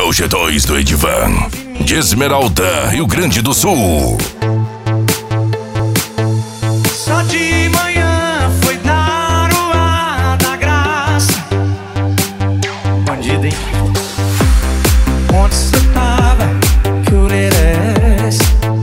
o G2 do Edivan, de Esmeralda, Rio Grande do Sul. Só de manhã foi dar o ar da graça. Bandido, hein? Onde você tava? Que urerés.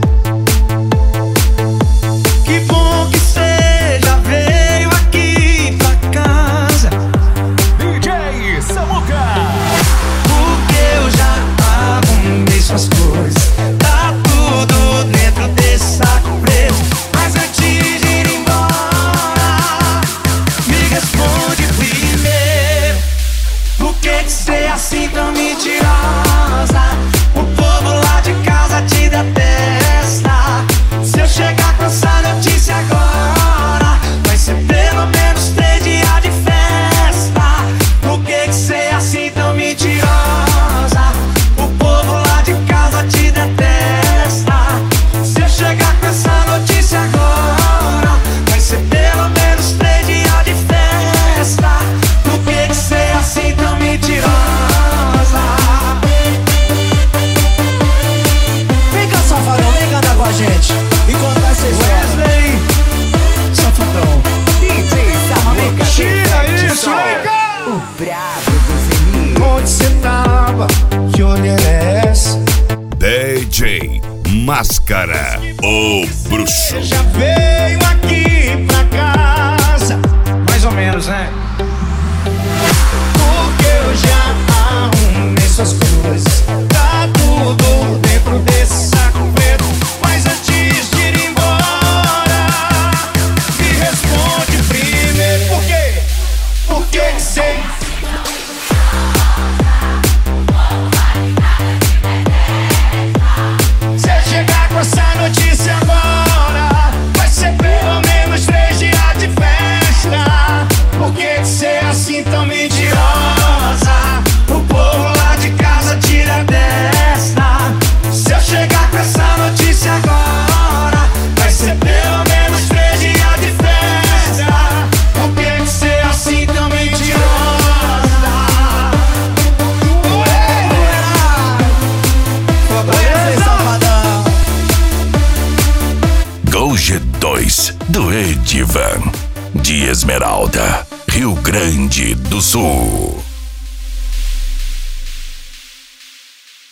Que bom que cê já veio aqui pra casa. DJ Samuca. Porque eu já arrumei suas coisas. Tá tudo dentro desse saco preto. Mas antes de ir embora, me responde primeiro. Por que cê é assim tão mentirosa? O povo lá de casa te detesta. Se eu chegar com essa notícia agora, vai ser pelo menos 3 dias de festa. Por que cê é assim tão mentirosa? O povo lá de casa te detesta. Se eu chegar com essa notícia agora, vai ser pelo menos 3 dias de festa. Por que cê é assim tão mentirosa? Vem cá, safadão, vem cantar com a gente e contar essa história. Wesley, safadão. DJ Samuca. Tira isso, vem cá! O brabo do Felipe. Onde cê tava? Que olhar é essa? DJ Máscara, o bruxo. Já veio aqui pra casa. Mais ou menos, né? Porque eu já arrumei suas coisas. Tá tudo dentro desse saco preto. Mas antes de ir embora, me responde primeiro. Por quê? Por que cê... Se eu chegar com essa notícia agora, vai ser pelo menos 3 dias de festa. Por que cê é assim tão mentirosa? O povo lá de casa tira desta. Se eu chegar com essa notícia agora, vai ser pelo menos 3 dias de festa. Por que cê é assim tão mentirosa? Wesley, safadão. Go G2 do Edivan, de Esmeralda, Rio Grande do Sul.